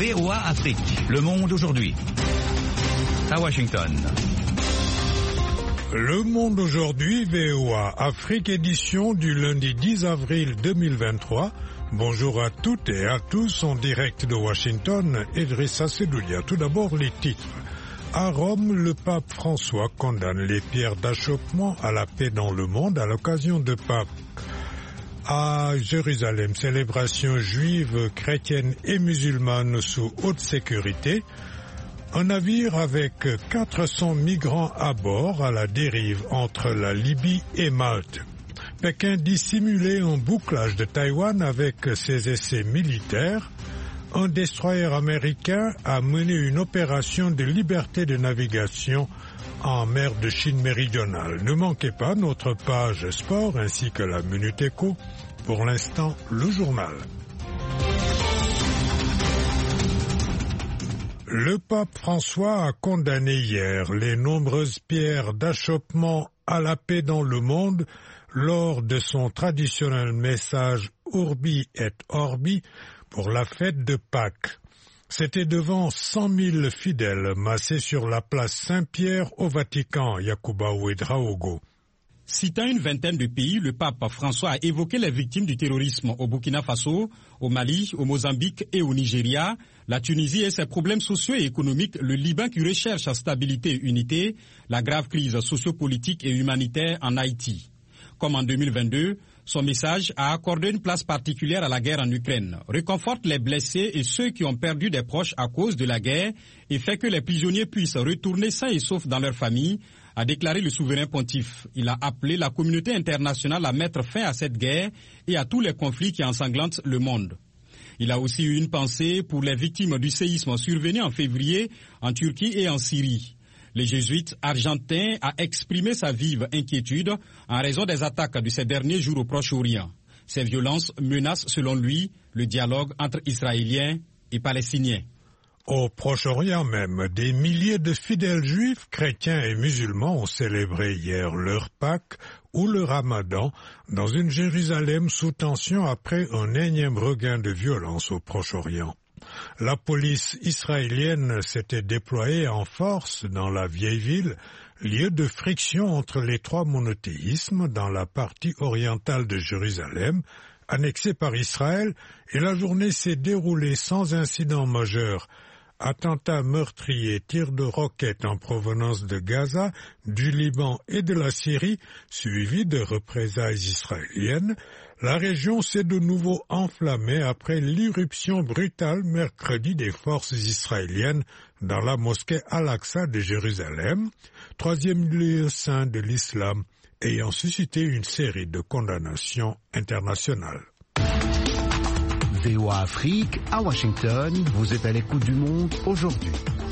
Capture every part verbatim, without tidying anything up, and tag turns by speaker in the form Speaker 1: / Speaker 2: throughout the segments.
Speaker 1: V O A Afrique, Le Monde aujourd'hui. À Washington.
Speaker 2: Le Monde aujourd'hui, V O A Afrique, édition du lundi dix avril deux mille vingt-trois. Bonjour à toutes et à tous en direct de Washington, Idrissa Sedoulia. Tout d'abord les titres. À Rome, le pape François condamne les pierres d'achoppement à la paix dans le monde à l'occasion de Pâques. À Jérusalem, célébration juive, chrétienne et musulmane sous haute sécurité. Un navire avec quatre cents migrants à bord à la dérive entre la Libye et Malte. Pékin dissimuler un bouclage de Taïwan avec ses essais militaires. Un destroyer américain a mené une opération de liberté de navigation en mer de Chine méridionale. Ne manquez pas notre page sport ainsi que la Minute Éco. Pour l'instant, le journal. Le pape François a condamné hier les nombreuses pierres d'achoppement à la paix dans le monde lors de son traditionnel message Urbi et Orbi pour la fête de Pâques. C'était devant cent mille fidèles massés sur la place Saint-Pierre au Vatican, Yacouba Ouedraogo.
Speaker 3: Citant une vingtaine de pays, le pape François a évoqué les victimes du terrorisme au Burkina Faso, au Mali, au Mozambique et au Nigeria, la Tunisie et ses problèmes sociaux et économiques, le Liban qui recherche stabilité et unité, la grave crise sociopolitique et humanitaire en Haïti. Comme en deux mille vingt-deux, son message a accordé une place particulière à la guerre en Ukraine, réconforte les blessés et ceux qui ont perdu des proches à cause de la guerre et fait que les prisonniers puissent retourner sains et saufs dans leur famille, a déclaré le souverain pontife. Il a appelé la communauté internationale à mettre fin à cette guerre et à tous les conflits qui ensanglantent le monde. Il a aussi eu une pensée pour les victimes du séisme survenu en février en Turquie et en Syrie. Le jésuite argentin a exprimé sa vive inquiétude en raison des attaques de ces derniers jours au Proche-Orient. Ces violences menacent, selon lui, le dialogue entre Israéliens et Palestiniens.
Speaker 2: Au Proche-Orient même, des milliers de fidèles juifs, chrétiens et musulmans ont célébré hier leur Pâques ou le Ramadan dans une Jérusalem sous tension après un énième regain de violence au Proche-Orient. La police israélienne s'était déployée en force dans la vieille ville, lieu de friction entre les trois monothéismes dans la partie orientale de Jérusalem, annexée par Israël, et la journée s'est déroulée sans incident majeur. Attentats meurtriers, tirs de roquettes en provenance de Gaza, du Liban et de la Syrie, suivis de représailles israéliennes. La région s'est de nouveau enflammée après l'irruption brutale mercredi des forces israéliennes dans la mosquée Al-Aqsa de Jérusalem, troisième lieu saint de l'islam, ayant suscité une série de condamnations internationales.
Speaker 4: V O A Afrique, à Washington, vous êtes à l'écoute du Monde aujourd'hui.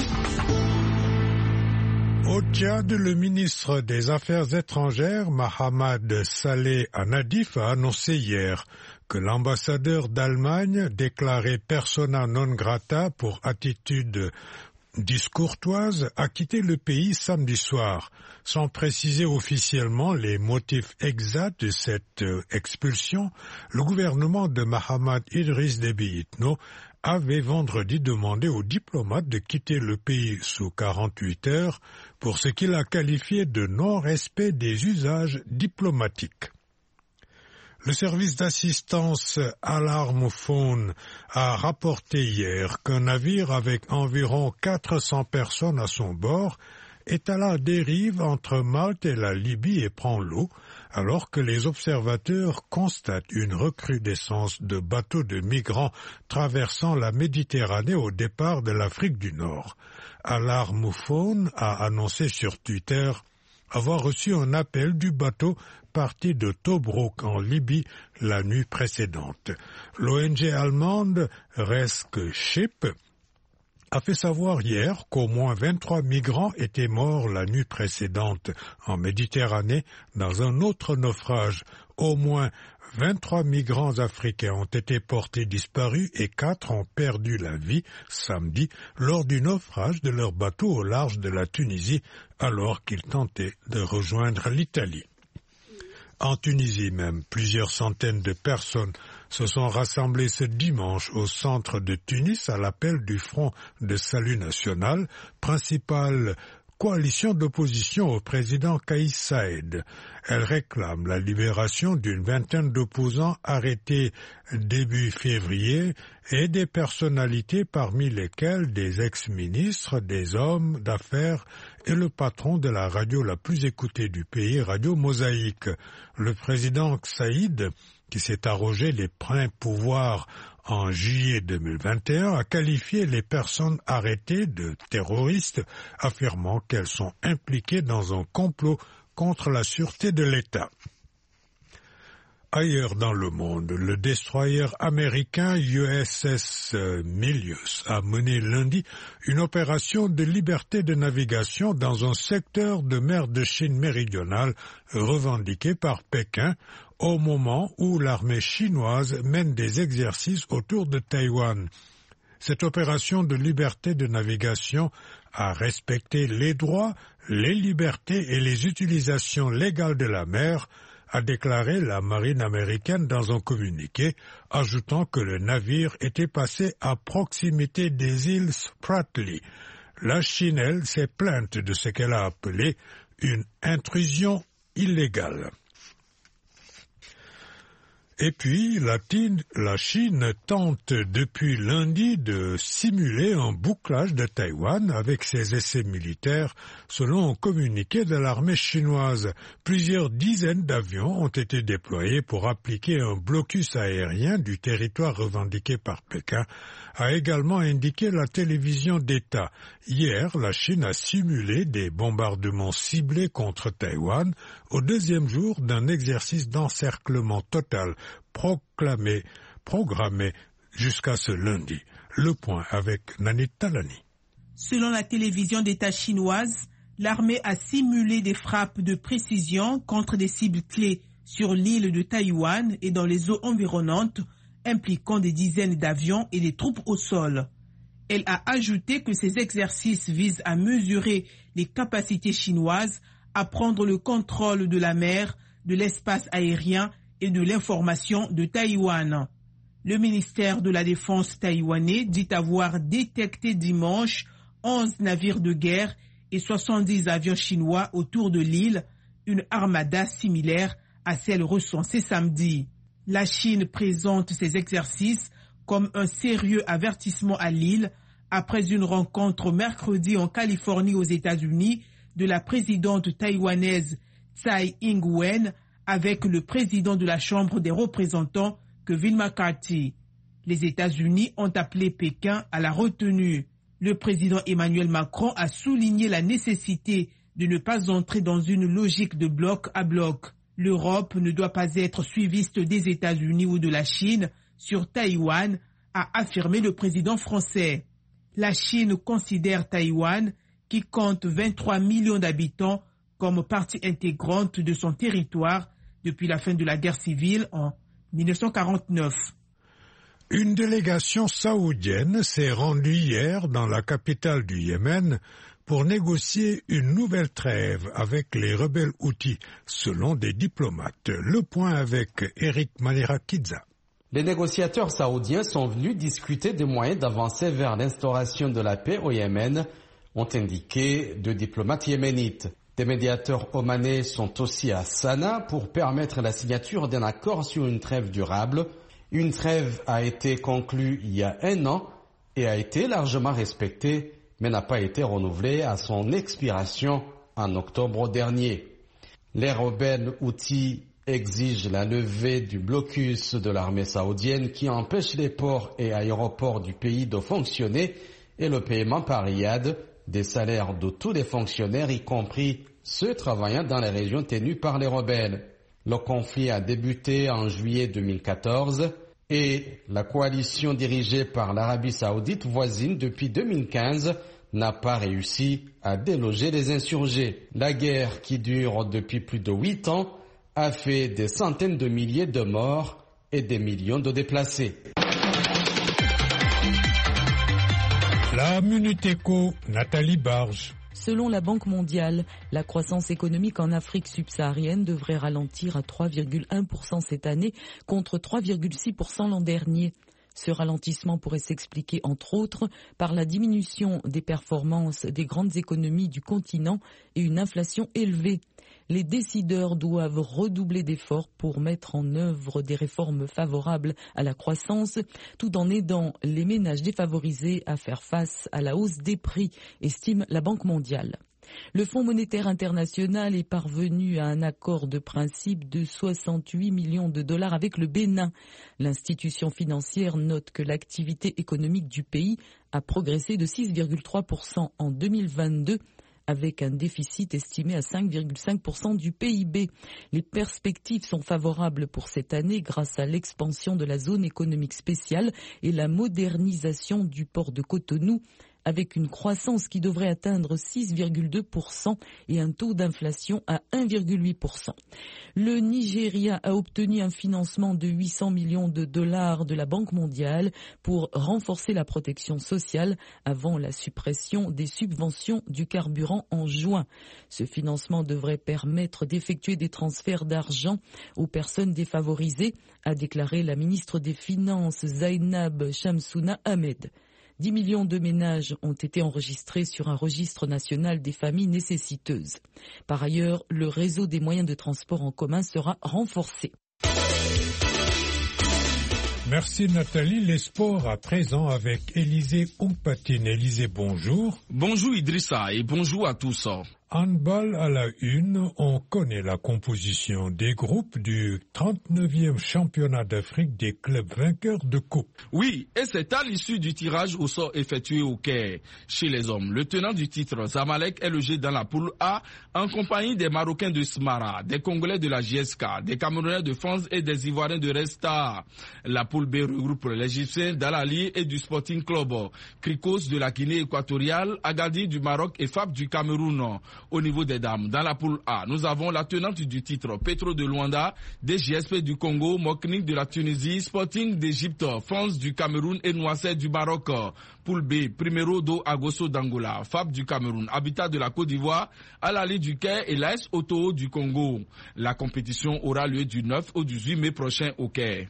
Speaker 2: Au Tchad, le ministre des Affaires étrangères, Mohamed Saleh Anadif, a annoncé hier que l'ambassadeur d'Allemagne, déclaré persona non grata pour attitude discourtoise, a quitté le pays samedi soir, sans préciser officiellement les motifs exacts de cette euh, expulsion. Le gouvernement de Mahamat Idriss Déby Itno avait vendredi demandé aux diplomates de quitter le pays sous quarante-huit heures pour ce qu'il a qualifié de non-respect des usages diplomatiques. Le service d'assistance Alarmophone a rapporté hier qu'un navire avec environ quatre cents personnes à son bord est à la dérive entre Malte et la Libye et prend l'eau, alors que les observateurs constatent une recrudescence de bateaux de migrants traversant la Méditerranée au départ de l'Afrique du Nord. Alarmophone a annoncé sur Twitter avoir reçu un appel du bateau parti de Tobruk en Libye la nuit précédente. L'O N G allemande Rescue Ship a fait savoir hier qu'au moins vingt-trois migrants étaient morts la nuit précédente en Méditerranée dans un autre naufrage. Au moins vingt-trois migrants africains ont été portés disparus et quatre ont perdu la vie samedi lors du naufrage de leur bateau au large de la Tunisie alors qu'ils tentaient de rejoindre l'Italie. En Tunisie même, plusieurs centaines de personnes se sont rassemblées ce dimanche au centre de Tunis à l'appel du Front de Salut National, principale coalition d'opposition au président Kais Saied. Elle réclame la libération d'une vingtaine d'opposants arrêtés début février et des personnalités parmi lesquelles des ex-ministres, des hommes d'affaires et le patron de la radio la plus écoutée du pays, Radio Mosaïque. Le président Saïd, qui s'est arrogé les pleins pouvoirs en juillet deux mille vingt et un, a qualifié les personnes arrêtées de terroristes, affirmant qu'elles sont impliquées dans un complot contre la sûreté de l'État. Ailleurs dans le monde, le destroyer américain U S S Milius a mené lundi une opération de liberté de navigation dans un secteur de mer de Chine méridionale revendiqué par Pékin au moment où l'armée chinoise mène des exercices autour de Taïwan. Cette opération de liberté de navigation a respecté les droits, les libertés et les utilisations légales de la mer, a déclaré la marine américaine dans un communiqué, ajoutant que le navire était passé à proximité des îles Spratly. La Chine, elle, s'est plainte de ce qu'elle a appelé une intrusion illégale. Et puis, la, la Chine tente depuis lundi de simuler un bouclage de Taïwan avec ses essais militaires, selon un communiqué de l'armée chinoise. Plusieurs dizaines d'avions ont été déployés pour appliquer un blocus aérien du territoire revendiqué par Pékin, a également indiqué la télévision d'État. Hier, la Chine a simulé des bombardements ciblés contre Taïwan au deuxième jour d'un exercice d'encerclement total proclamé, programmé jusqu'à ce lundi. Le point avec Nanit Talani.
Speaker 5: Selon la télévision d'État chinoise, l'armée a simulé des frappes de précision contre des cibles clés sur l'île de Taïwan et dans les eaux environnantes, impliquant des dizaines d'avions et des troupes au sol. Elle a ajouté que ces exercices visent à mesurer les capacités chinoises à prendre le contrôle de la mer, de l'espace aérien et de l'information de Taïwan. Le ministère de la Défense taïwanais dit avoir détecté dimanche onze navires de guerre et soixante-dix avions chinois autour de l'île, une armada similaire à celle recensée samedi. La Chine présente ces exercices comme un sérieux avertissement à l'île après une rencontre mercredi en Californie aux États-Unis de la présidente taïwanaise Tsai Ing-wen avec le président de la Chambre des représentants, Kevin McCarthy. Les États-Unis ont appelé Pékin à la retenue. Le président Emmanuel Macron a souligné la nécessité de ne pas entrer dans une logique de bloc à bloc. L'Europe ne doit pas être suiviste des États-Unis ou de la Chine sur Taïwan, a affirmé le président français. La Chine considère Taïwan, qui compte vingt-trois millions d'habitants, comme partie intégrante de son territoire depuis la fin de la guerre civile en mille neuf cent quarante-neuf.
Speaker 2: Une délégation saoudienne s'est rendue hier dans la capitale du Yémen pour négocier une nouvelle trêve avec les rebelles houthis, selon des diplomates. Le point avec Eric Manirakidza.
Speaker 6: Les négociateurs saoudiens sont venus discuter des moyens d'avancer vers l'instauration de la paix au Yémen, ont indiqué deux diplomates yéménites. Des médiateurs omanais sont aussi à Sanaa pour permettre la signature d'un accord sur une trêve durable. Une trêve a été conclue il y a un an et a été largement respectée, mais n'a pas été renouvelée à son expiration en octobre dernier. Les rebelles houthis exigent la levée du blocus de l'armée saoudienne qui empêche les ports et aéroports du pays de fonctionner et le paiement par riad des salaires de tous les fonctionnaires, y compris ceux travaillant dans les régions tenues par les rebelles. Le conflit a débuté en juillet deux mille quatorze et la coalition dirigée par l'Arabie saoudite voisine depuis deux mille quinze n'a pas réussi à déloger les insurgés. La guerre, qui dure depuis plus de huit ans, a fait des centaines de milliers de morts et des millions de déplacés.
Speaker 2: La Minute Éco, Nathalie Barge.
Speaker 7: Selon la Banque mondiale, la croissance économique en Afrique subsaharienne devrait ralentir à trois virgule un pour cent cette année contre trois virgule six pour cent l'an dernier. Ce ralentissement pourrait s'expliquer entre autres par la diminution des performances des grandes économies du continent et une inflation élevée. Les décideurs doivent redoubler d'efforts pour mettre en œuvre des réformes favorables à la croissance, tout en aidant les ménages défavorisés à faire face à la hausse des prix, estime la Banque mondiale. Le Fonds monétaire international est parvenu à un accord de principe de soixante-huit millions de dollars avec le Bénin. L'institution financière note que l'activité économique du pays a progressé de six virgule trois pour cent en deux mille vingt-deux, avec un déficit estimé à cinq virgule cinq pour cent du P I B. Les perspectives sont favorables pour cette année grâce à l'expansion de la zone économique spéciale et la modernisation du port de Cotonou, avec une croissance qui devrait atteindre six virgule deux pour cent et un taux d'inflation à un virgule huit pour cent. Le Nigeria a obtenu un financement de huit cents millions de dollars de la Banque mondiale pour renforcer la protection sociale avant la suppression des subventions du carburant en juin. Ce financement devrait permettre d'effectuer des transferts d'argent aux personnes défavorisées, a déclaré la ministre des Finances Zainab Shamsouna Ahmed. dix millions de ménages ont été enregistrés sur un registre national des familles nécessiteuses. Par ailleurs, le réseau des moyens de transport en commun sera renforcé.
Speaker 2: Merci Nathalie. Les sports à présent avec Élisée Ompatine. Élisée, bonjour.
Speaker 8: Bonjour Idrissa et bonjour à tous.
Speaker 2: Handball à la une, on connaît la composition des groupes du trente-neuvième championnat d'Afrique des clubs vainqueurs de coupe.
Speaker 8: Oui, et c'est à l'issue du tirage au sort effectué au Caire. Chez les hommes, le tenant du titre, Zamalek, est logé dans la poule A en compagnie des Marocains de Smara, des Congolais de la J S K, des Camerounais de France et des Ivoiriens de Resta. La poule B regroupe l'Égyptien d'Al-Ali et du Sporting Club, Cricos de la Guinée équatoriale, Agadir du Maroc et Fab du Cameroun. Au niveau des dames, dans la poule A, nous avons la tenante du titre, Petro de Luanda, D G S P du Congo, Moknik de la Tunisie, Sporting d'Égypte, France du Cameroun et Noisset du Maroc. Poule B, Primero do Agosto d'Angola, Fab du Cameroun, Habitat de la Côte d'Ivoire, Al-Ali du Caire et l'A S Oto du Congo. La compétition aura lieu du neuf au dix-huit mai prochain au Caire.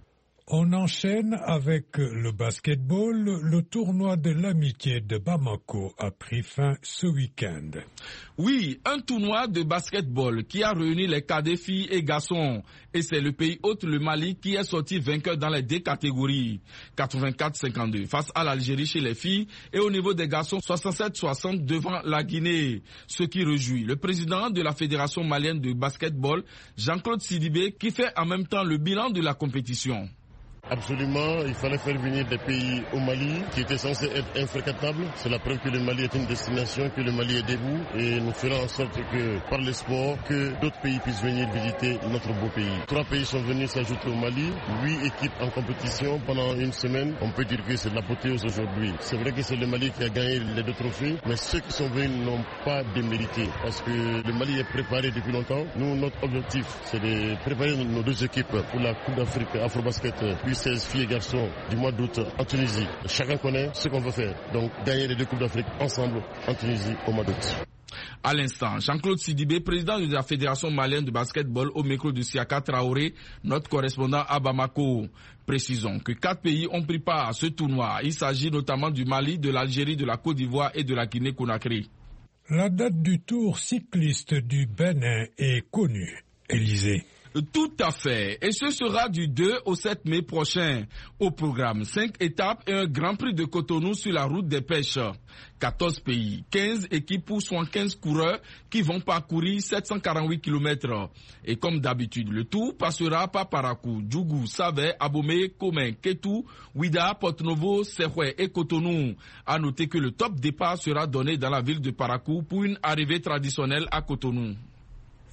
Speaker 2: On enchaîne avec le basketball. Le tournoi de l'amitié de Bamako a pris fin ce week-end.
Speaker 8: Oui, un tournoi de basketball qui a réuni les cadets filles et garçons. Et c'est le pays hôte, le Mali, qui est sorti vainqueur dans les deux catégories. quatre-vingt-quatre cinquante-deux face à l'Algérie chez les filles et au niveau des garçons soixante-sept soixante devant la Guinée. Ce qui réjouit le président de la Fédération malienne de basketball, Jean-Claude Sidibé, qui fait en même temps le bilan de la compétition.
Speaker 9: Absolument, il fallait faire venir des pays au Mali qui étaient censés être infréquentables. C'est la preuve que le Mali est une destination, que le Mali est debout et nous ferons en sorte que, par le sport, que d'autres pays puissent venir visiter notre beau pays. Trois pays sont venus s'ajouter au Mali, huit équipes en compétition pendant une semaine. On peut dire que c'est de l'apothéose aujourd'hui. C'est vrai que c'est le Mali qui a gagné les deux trophées, mais ceux qui sont venus n'ont pas démérité parce que le Mali est préparé depuis longtemps. Nous, notre objectif, c'est de préparer nos deux équipes pour la Coupe d'Afrique Afrobasket seize filles et garçons du mois d'août en Tunisie. Chacun connaît ce qu'on veut faire. Donc gagner les deux Coupes d'Afrique ensemble en Tunisie au mois d'août.
Speaker 8: À l'instant, Jean-Claude Sidibé, président de la Fédération malienne de basketball au micro de Siaka Traoré, notre correspondant à Bamako. Précisons que quatre pays ont pris part à ce tournoi. Il s'agit notamment du Mali, de l'Algérie, de la Côte d'Ivoire et de la Guinée-Conakry.
Speaker 2: La date du Tour cycliste du Bénin est connue. Élisée.
Speaker 8: Tout à fait. Et ce sera du deux au sept mai prochain. Au programme, cinq étapes et un grand prix de Cotonou sur la route des pêches. quatorze pays, quinze équipes pour soixante-quinze coureurs qui vont parcourir sept cent quarante-huit kilomètres. Et comme d'habitude, le tour passera par Parakou, Djougou, Savè, Abomey, Komé, Ketou, Ouida, Porto-Novo, Serhoué et Cotonou. À noter que le top départ sera donné dans la ville de Parakou pour une arrivée traditionnelle à Cotonou.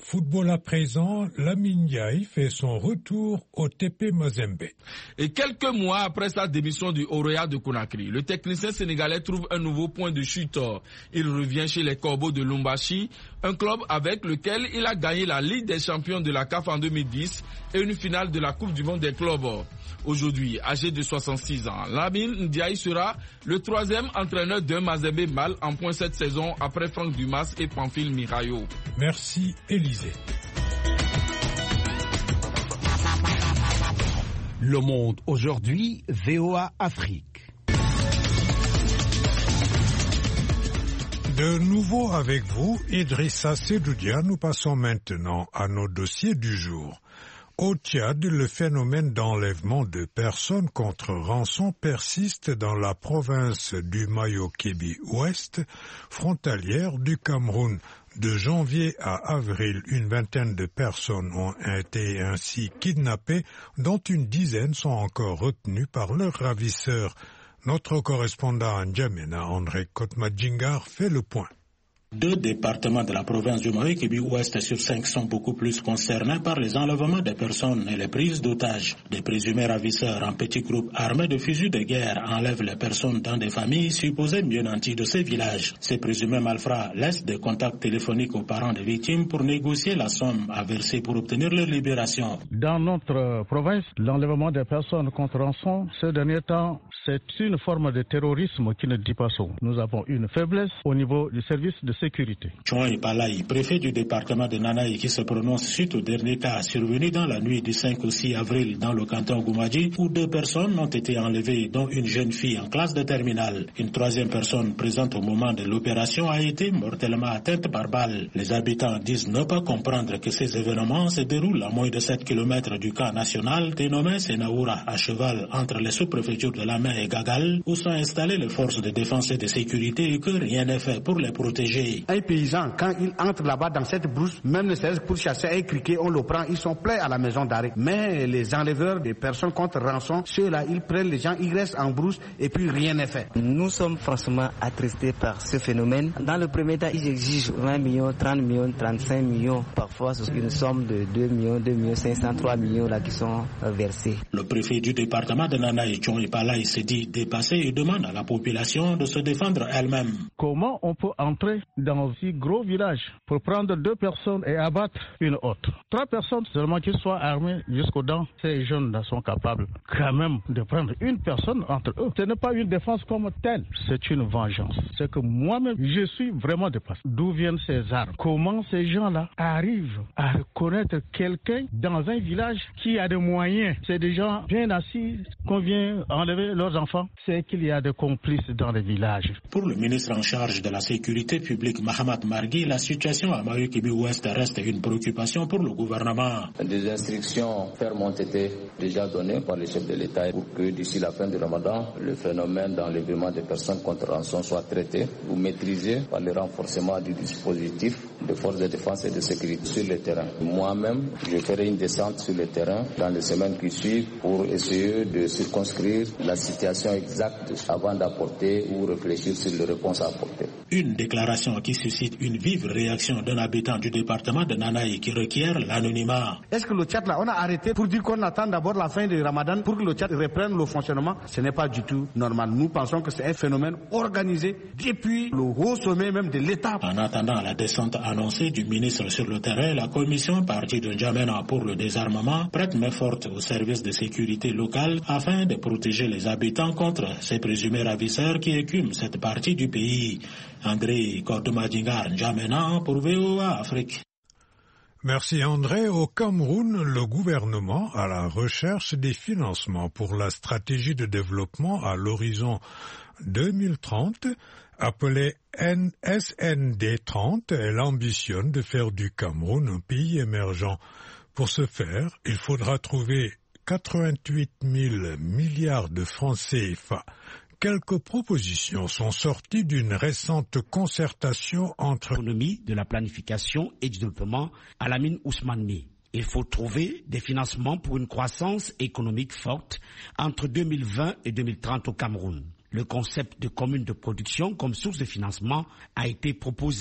Speaker 2: Football à présent, Lamine Ndiaye fait son retour au T P Mazembe.
Speaker 8: Et quelques mois après sa démission du Oroya de Conakry, le technicien sénégalais trouve un nouveau point de chute. Il revient chez les Corbeaux de Lumbashi, un club avec lequel il a gagné la Ligue des champions de la C A F en deux mille dix et une finale de la Coupe du monde des clubs. Aujourd'hui, âgé de soixante-six ans, Lamine Ndiaye sera le troisième entraîneur d'un Mazembe Mal en point cette saison après Franck Dumas et Pamphile Mirayo.
Speaker 2: Merci Élisée.
Speaker 4: Le Monde aujourd'hui, V O A Afrique.
Speaker 2: De nouveau avec vous, Idrissa Sedoudia, nous passons maintenant à nos dossiers du jour. Au Tchad, le phénomène d'enlèvement de personnes contre rançon persiste dans la province du Mayo-Kébi-Ouest, frontalière du Cameroun. De janvier à avril, une vingtaine de personnes ont été ainsi kidnappées, dont une dizaine sont encore retenues par leurs ravisseurs. Notre correspondant à N'Djamena, André Kotmadjingar, fait le point.
Speaker 10: Deux départements de la province du Mayo-Kébi-Ouest sur cinq sont beaucoup plus concernés par les enlèvements des personnes et les prises d'otages. Des présumés ravisseurs en petits groupes armés de fusils de guerre enlèvent les personnes dans des familles supposées mieux nanties de ces villages. Ces présumés malfrats laissent des contacts téléphoniques aux parents des victimes pour négocier la somme à verser pour obtenir leur libération.
Speaker 11: Dans notre province, l'enlèvement des personnes contre rançon, ces derniers temps, c'est une forme de terrorisme qui ne dit pas son. Nous avons une faiblesse au niveau du service de sécurité.
Speaker 10: Chouan Palaï, préfet du département de Nanaï, qui se prononce suite au dernier cas survenu dans la nuit du cinq au six avril dans le canton Goumadji, où deux personnes ont été enlevées, dont une jeune fille en classe de terminale. Une troisième personne présente au moment de l'opération a été mortellement atteinte par balle. Les habitants disent ne pas comprendre que ces événements se déroulent à moins de sept kilomètres du camp national dénommé Senaoura, à cheval entre les sous-préfectures de Lamé et Gagal, où sont installées les forces de défense et de sécurité et que rien n'est fait pour les protéger.
Speaker 12: Un paysan, quand il entre là-bas dans cette brousse, même ne serait-ce pour chasser un criquet, on le prend, ils sont prêts à la maison d'arrêt. Mais les enleveurs des personnes contre rançon, ceux-là, ils prennent les gens, ils restent en brousse et puis rien n'est fait.
Speaker 13: Nous sommes franchement attristés par ce phénomène. Dans le premier temps, ils exigent vingt millions, trente millions, trente-cinq millions. Parfois, c'est une somme de deux millions, deux millions cinq cents, trois millions là qui sont versés.
Speaker 10: Le préfet du département de Nanaï, Chouan Palaï, se dit dépassé et demande à la population de se défendre elle-même.
Speaker 11: Comment on peut entrer dans un si gros village pour prendre deux personnes et abattre une autre? Trois personnes seulement qui soient armées jusqu'aux dents, ces jeunes-là sont capables quand même de prendre une personne entre eux. Ce n'est pas une défense comme telle, c'est une vengeance. C'est que moi-même, je suis vraiment dépassé. D'où viennent ces armes? Comment ces gens-là arrivent à reconnaître quelqu'un dans un village qui a des moyens? C'est des gens bien assis qu'on vient enlever leurs enfants. C'est qu'il y a des complices dans les villages.
Speaker 10: Pour le ministre en charge de la sécurité publique, Mahamat Margui, la situation à Mayo-Kébi-Ouest reste une préoccupation pour le gouvernement.
Speaker 14: Des instructions fermes ont été déjà données par le chef de l'État pour que d'ici la fin du Ramadan, le phénomène d'enlèvement des personnes contre rançon soit traité ou maîtrisé par le renforcement du dispositif de forces de défense et de sécurité sur le terrain. Moi-même, je ferai une descente sur le terrain dans les semaines qui suivent pour essayer de circonscrire la situation exacte avant d'apporter ou réfléchir sur les réponses à apporter.
Speaker 10: Une déclaration qui suscite une vive réaction d'un habitant du département de Nanaï qui requiert l'anonymat.
Speaker 12: Est-ce que le Tchad là, on a arrêté pour dire qu'on attend d'abord la fin du Ramadan pour que le Tchad reprenne le fonctionnement? Ce n'est pas du tout normal. Nous pensons que c'est un phénomène organisé depuis le haut sommet même de l'État.
Speaker 10: En attendant la descente annoncée du ministre sur le terrain, la commission partie de N'Djamena pour le désarmement prête main forte au service de sécurité locale afin de protéger les habitants contre ces présumés ravisseurs qui écument cette partie du pays. André Kordomadingar, N'Djamena pour V O A Afrique.
Speaker 2: Merci André. Au Cameroun, le gouvernement, à la recherche des financements pour la stratégie de développement à l'horizon deux mille trente, appelée S N D trente, elle ambitionne de faire du Cameroun un pays émergent. Pour ce faire, il faudra trouver quatre-vingt-huit mille milliards de francs C F A. Quelques propositions sont sorties d'une récente concertation entre
Speaker 15: l'économie de la planification et du développement à Lamine Ousmane. Il faut trouver des financements pour une croissance économique forte entre deux mille vingt et deux mille trente au Cameroun. Le concept de commune de production comme source de financement a été proposé.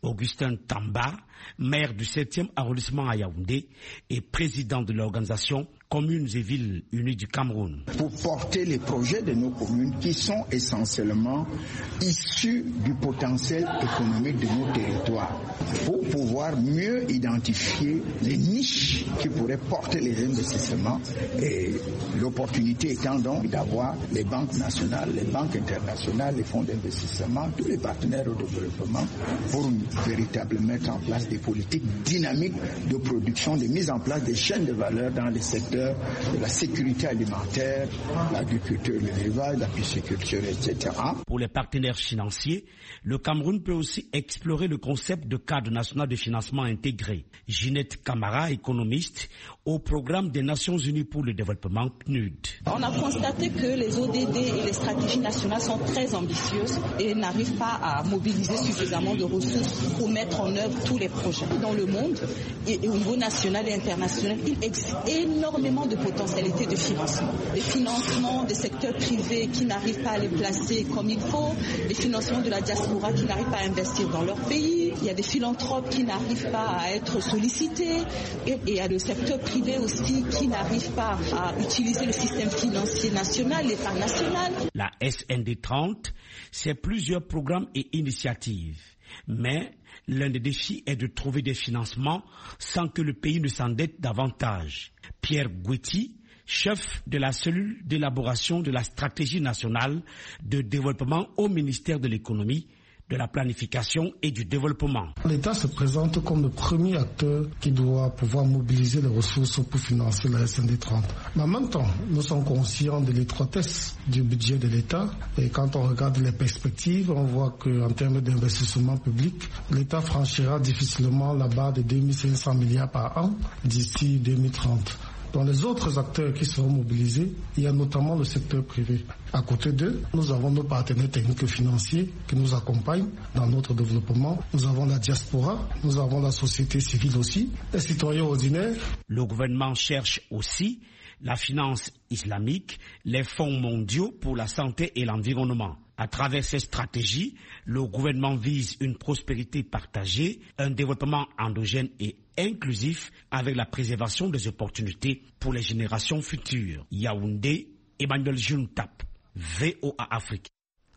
Speaker 15: Augustin Tamba, maire du septième arrondissement à Yaoundé et président de l'organisation Communes et Villes Unies du Cameroun.
Speaker 16: Pour porter les projets de nos communes qui sont essentiellement issus du potentiel économique de nos territoires, pour pouvoir mieux identifier les niches qui pourraient porter les investissements, et l'opportunité étant donc d'avoir les banques nationales, les banques internationales, les fonds d'investissement, tous les partenaires au développement pour véritablement mettre en place des politiques dynamiques de production, de mise en place des chaînes de valeur dans les secteurs de la sécurité alimentaire, l'agriculture, l'élevage, la pisciculture, et cetera.
Speaker 15: Pour les partenaires financiers, le Cameroun peut aussi explorer le concept de cadre national de financement intégré. Ginette Camara, économiste au programme des Nations Unies pour le développement C N U D.
Speaker 17: On a constaté que les O D D et les stratégies nationales sont très ambitieuses et n'arrivent pas à mobiliser suffisamment de ressources pour mettre en œuvre tous les projets. Dans le monde, et au niveau national et international, il existe énormément de potentialités de financement. Les financements des secteurs privés qui n'arrivent pas à les placer comme il faut, les financements de la diaspora qui n'arrivent pas à investir dans leur pays, il y a des philanthropes qui n'arrivent pas à être sollicités, et, et il y a le secteur privé aussi qui n'arrive pas à utiliser le système financier national, l'État national.
Speaker 15: La S N D trente, c'est plusieurs programmes et initiatives. Mais l'un des défis est de trouver des financements sans que le pays ne s'endette davantage. Pierre Gouetti, chef de la cellule d'élaboration de la stratégie nationale de développement au ministère de l'économie, de la planification et du développement.
Speaker 18: L'État se présente comme le premier acteur qui doit pouvoir mobiliser les ressources pour financer la S N D trente. Mais en même temps, nous sommes conscients de l'étroitesse du budget de l'État, et quand on regarde les perspectives, on voit qu'en termes d'investissement public, l'État franchira difficilement la barre de deux mille cinq cents milliards par an d'ici deux mille trente. Dans les autres acteurs qui seront mobilisés, il y a notamment le secteur privé. À côté d'eux, nous avons nos partenaires techniques et financiers qui nous accompagnent dans notre développement. Nous avons la diaspora, nous avons la société civile aussi, les citoyens ordinaires.
Speaker 15: Le gouvernement cherche aussi la finance islamique, les fonds mondiaux pour la santé et l'environnement. À travers ces stratégies, le gouvernement vise une prospérité partagée, un développement endogène et inclusif avec la préservation des opportunités pour les générations futures. Yaoundé, Emmanuel Juntap, V O A Afrique.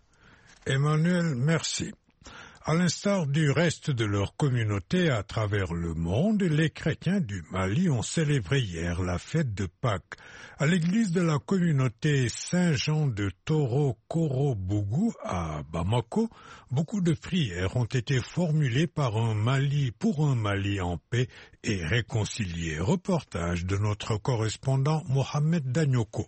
Speaker 2: Emmanuel, merci. À l'instar du reste de leur communauté à travers le monde, les chrétiens du Mali ont célébré hier la fête de Pâques. À l'église de la communauté Saint-Jean de Toro-Koro-Bougou à Bamako, beaucoup de prières ont été formulées par un Mali pour un Mali en paix et réconcilié. Reportage de notre correspondant Mohamed Danyoko.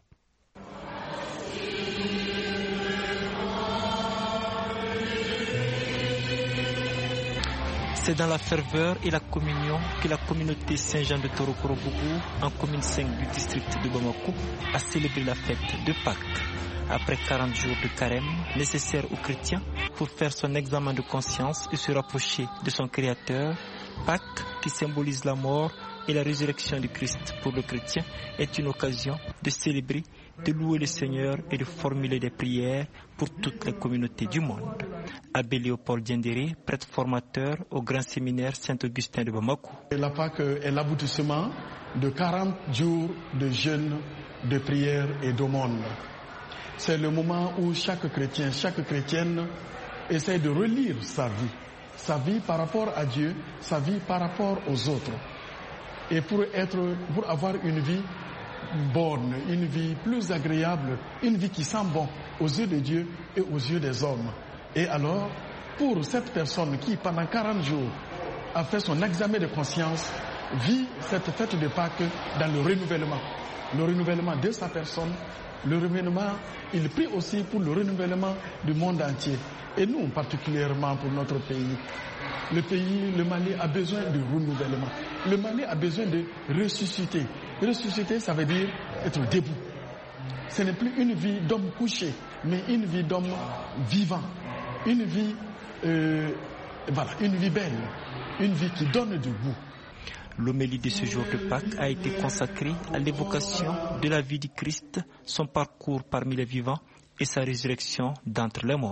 Speaker 19: C'est dans la ferveur et la communion que la communauté Saint-Jean de Toro-Koro-Bougou, en commune cinq du district de Bamako, a célébré la fête de Pâques. Après quarante jours de carême, nécessaires aux chrétiens pour faire son examen de conscience et se rapprocher de son Créateur, Pâques, qui symbolise la mort et la résurrection du Christ pour le chrétien, est une occasion de célébrer, de louer le Seigneur et de formuler des prières pour toutes les communautés du monde. Abbé Léopold Diendéré, prêtre formateur au Grand Séminaire Saint-Augustin de Bamako.
Speaker 20: La Pâque est l'aboutissement de quarante jours de jeûne, de prière et d'aumône. C'est le moment où chaque chrétien, chaque chrétienne essaie de relire sa vie, sa vie par rapport à Dieu, sa vie par rapport aux autres. Et pour être, pour avoir une vie bonne, une vie plus agréable, une vie qui sent bon aux yeux de Dieu et aux yeux des hommes. Et alors, pour cette personne qui, pendant quarante jours, a fait son examen de conscience, vit cette fête de Pâques dans le renouvellement. Le renouvellement de sa personne, le renouvellement, il prie aussi pour le renouvellement du monde entier. Et nous, particulièrement pour notre pays. Le pays, le Mali, a besoin de renouvellement. Le Mali a besoin de ressusciter. Ressusciter, ça veut dire être debout. Ce n'est plus une vie d'homme couché, mais une vie d'homme vivant. Une vie, euh, voilà, une vie belle. Une vie qui donne du goût.
Speaker 19: L'homélie de ce jour de Pâques a été consacrée à l'évocation de la vie du Christ, son parcours parmi les vivants et sa résurrection d'entre les morts.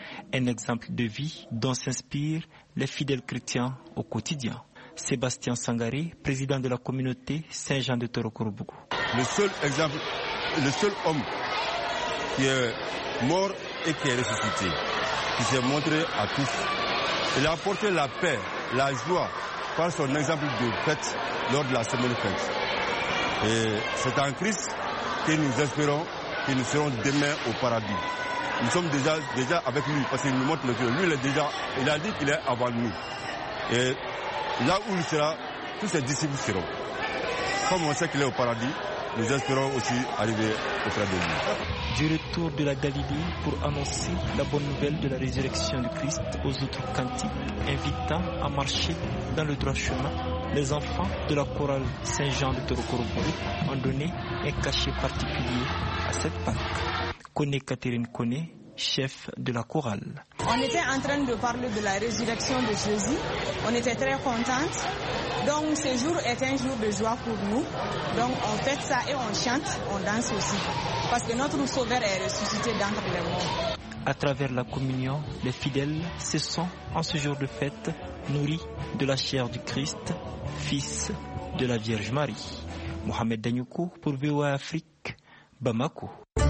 Speaker 19: un exemple de vie dont s'inspirent les fidèles chrétiens au quotidien. Sébastien Sangaré, président de la communauté Saint-Jean de Torokorobougou.
Speaker 21: Le seul exemple, le seul homme qui est mort et qui est ressuscité, qui s'est montré à tous. Il a apporté la paix, la joie par son exemple de fête lors de la semaine fête. Et c'est en Christ que nous espérons que nous serons demain au paradis. Nous sommes déjà, déjà avec lui parce qu'il nous montre le Dieu. Lui, il, est déjà, il a dit qu'il est avant nous. Et là où il sera, tous ses disciples seront. Comme on sait qu'il est au paradis, nous espérons aussi arriver auprès de lui.
Speaker 19: Du retour de la Galilée pour annoncer la bonne nouvelle de la résurrection du Christ aux autres cantiques, invitant à marcher dans le droit chemin, les enfants de la chorale Saint-Jean de Torokorobougou ont donné un cachet particulier à cette Pâque. Kone Catherine Kone, chef de la chorale.
Speaker 22: On était en train de parler de la résurrection de Jésus. On était très contente. Donc ce jour est un jour de joie pour nous. Donc on fait ça et on chante, on danse aussi. Parce que notre Sauveur est ressuscité d'entre les morts.
Speaker 19: À travers la communion, les fidèles se sont, en ce jour de fête, nourris de la chair du Christ, fils de la Vierge Marie. Mohamed Danyoukou pour V O A Afrique, Bamako.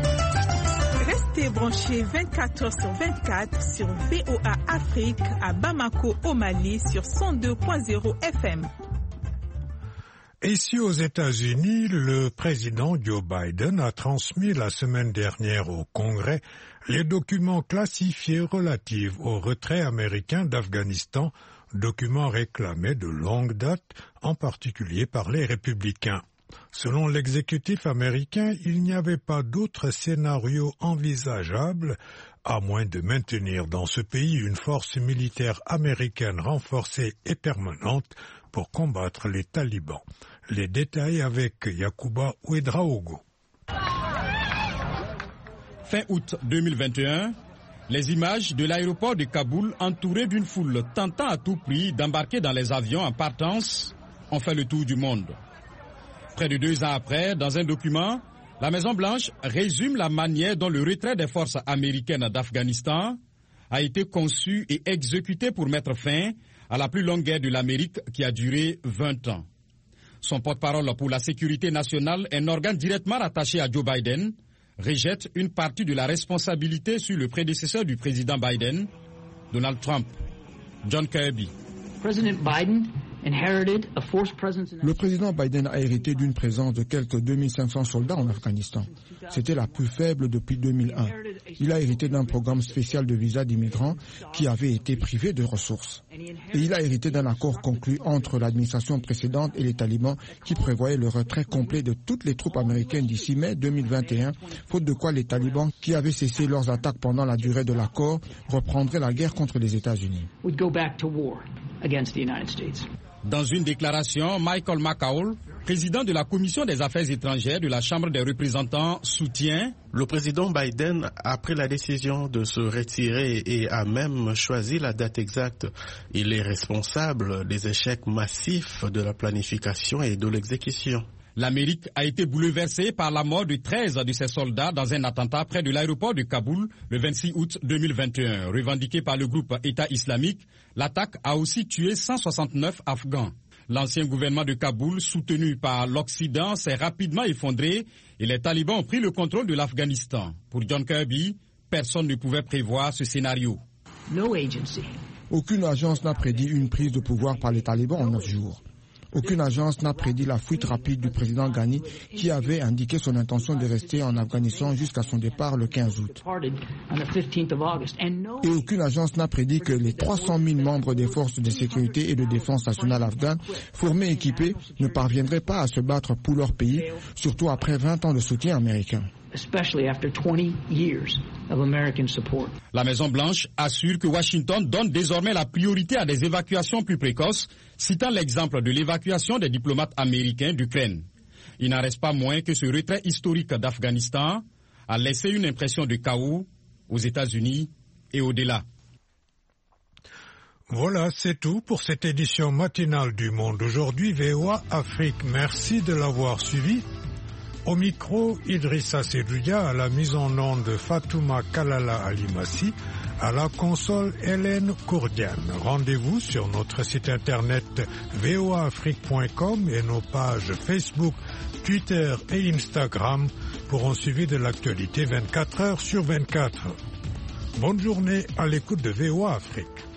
Speaker 5: Restez branchés vingt-quatre heures sur vingt-quatre sur V O A Afrique à Bamako au Mali sur cent deux point zéro F M.
Speaker 2: Ici aux États-Unis, le président Joe Biden a transmis la semaine dernière au Congrès les documents classifiés relatifs au retrait américain d'Afghanistan, documents réclamés de longue date, en particulier par les républicains. Selon l'exécutif américain, il n'y avait pas d'autre scénario envisageable, à moins de maintenir dans ce pays une force militaire américaine renforcée et permanente pour combattre les talibans. Les détails avec Yacouba Ouedraogo.
Speaker 3: Fin août deux mille vingt et un, les images de l'aéroport de Kaboul entouré d'une foule tentant à tout prix d'embarquer dans les avions en partance ont fait le tour du monde. Près de deux ans après, dans un document, la Maison-Blanche résume la manière dont le retrait des forces américaines d'Afghanistan a été conçu et exécuté pour mettre fin à la plus longue guerre de l'Amérique qui a duré vingt ans. Son porte-parole pour la sécurité nationale, un organe directement rattaché à Joe Biden, rejette une partie de la responsabilité sur le prédécesseur du président Biden, Donald Trump, John Kirby.
Speaker 23: President Biden Le président Biden a hérité d'une présence de quelques deux mille cinq cents soldats en Afghanistan. C'était la plus faible depuis deux mille un. Il a hérité d'un programme spécial de visa d'immigrants qui avait été privé de ressources. Et il a hérité d'un accord conclu entre l'administration précédente et les talibans qui prévoyait le retrait complet de toutes les troupes américaines d'ici mai deux mille vingt et un, faute de quoi les talibans, qui avaient cessé leurs attaques pendant la durée de l'accord, reprendraient la guerre contre les États-Unis.
Speaker 3: Dans une déclaration, Michael McCaul, président de la Commission des Affaires étrangères de la Chambre des représentants, soutient.
Speaker 24: Le président Biden a pris la décision de se retirer et a même choisi la date exacte. Il est responsable des échecs massifs de la planification et de l'exécution.
Speaker 3: L'Amérique a été bouleversée par la mort de treize de ses soldats dans un attentat près de l'aéroport de Kaboul le vingt-six août deux mille vingt et un. Revendiqué par le groupe État islamique, l'attaque a aussi tué cent soixante-neuf Afghans. L'ancien gouvernement de Kaboul, soutenu par l'Occident, s'est rapidement effondré et les talibans ont pris le contrôle de l'Afghanistan. Pour John Kirby, personne ne pouvait prévoir ce scénario.
Speaker 23: Aucune agence n'a prédit une prise de pouvoir par les talibans en neuf jours. Aucune agence n'a prédit la fuite rapide du président Ghani qui avait indiqué son intention de rester en Afghanistan jusqu'à son départ le quinze août. Et aucune agence n'a prédit que les trois cent mille membres des forces de sécurité et de défense nationale afghanes, formés et équipés, ne parviendraient pas à se battre pour leur pays, surtout après vingt ans de soutien américain.
Speaker 3: La Maison-Blanche assure que Washington donne désormais la priorité à des évacuations plus précoces, citant l'exemple de l'évacuation des diplomates américains d'Ukraine. Il n'en reste pas moins que ce retrait historique d'Afghanistan a laissé une impression de chaos aux États-Unis et au-delà.
Speaker 2: Voilà, c'est tout pour cette édition matinale du Monde aujourd'hui V O A Afrique. Merci de l'avoir suivi. Au micro, Idrissa Sedouya, à la mise en onde de Fatouma Kalala Alimassi, à la console Hélène Kourdiane. Rendez-vous sur notre site internet v o a afrique point com et nos pages Facebook, Twitter et Instagram pour un suivi de l'actualité vingt-quatre heures sur vingt-quatre. Bonne journée à l'écoute de V O A Afrique.